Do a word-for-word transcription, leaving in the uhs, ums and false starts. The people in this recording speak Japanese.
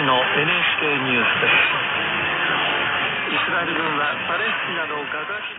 の エヌエイチケー ニュースです。イスラエル軍はパレスチナのガザ